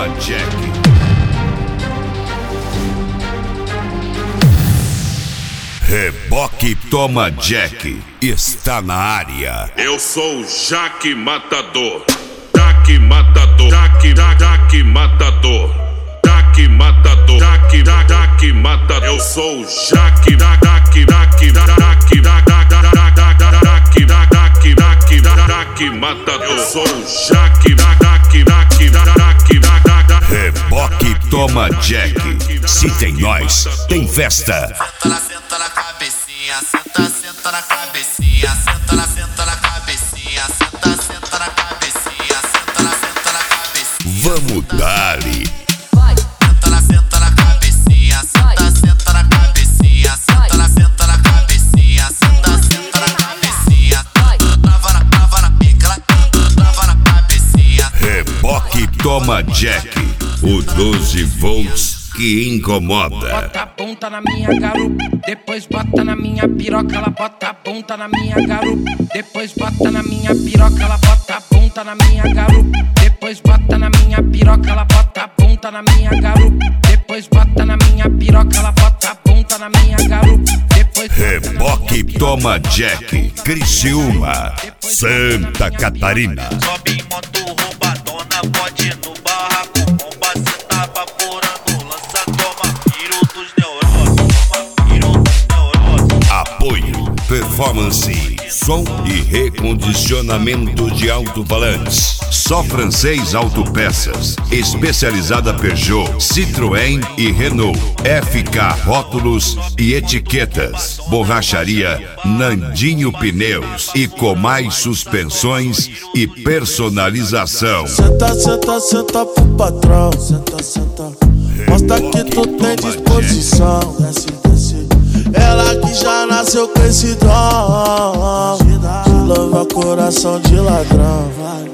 Jack. Reboque Toma Jack está na área. Eu sou o Jack Matador. Jack Matador. Jack Matador. Jack Matador. Jack Matador. Eu sou o Jack Matador. Eu sou o Jack Reboque Toma Jack. Se tem nós, tem festa. Senta na cabecinha, senta na cabecinha, senta na cabecinha, senta na cabecinha, senta na cabecinha. Vamos dar-lhe. Senta na cabecinha, senta na cabecinha, senta na cabecinha, senta na cabecinha. Trava na pica, trava na cabecinha. Reboque Toma Jack. O 12 volts que incomoda. Bota a ponta na minha garupa, depois bota na minha piroca. Ela bota a ponta na minha garupa, depois bota na minha piroca. Ela bota a ponta na minha garupa, depois bota na minha piroca. Ela bota a ponta na minha garupa, depois bota na minha piroca. Ela bota a ponta na minha garupa, depois. Reboque Toma Jack. Criciúma, Santa Catarina. Sobe em moto roubadona, pode no barraco, bomba, cê tá vaporando, lança, toma, tiro dos neuróticos, Apoio, performance, som e recondicionamento de alto-falantes. Só Francês Autopeças, especializada Peugeot, Citroën e Renault. FK Rótulos e Etiquetas. Borracharia Nandinho Pneus e Comais Suspensões e Personalização. Senta pro patrão. Senta. Mostra que tu tem disposição. Desce. Ela que já nasceu com esse dom de louvar coração de ladrão. Vai.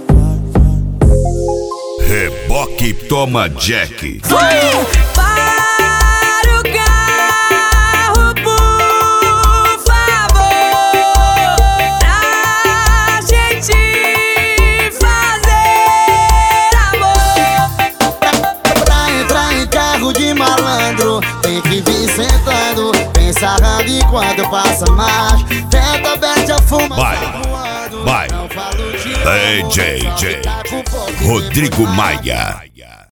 Reboque Toma Jack. Para o carro, por favor, pra gente fazer amor. Pra entrar em carro de malandro, tem que vir sentando, bem sarrando enquanto passa mais. Tenta, bete a fuma. Vai. DJ Rodrigo Maia.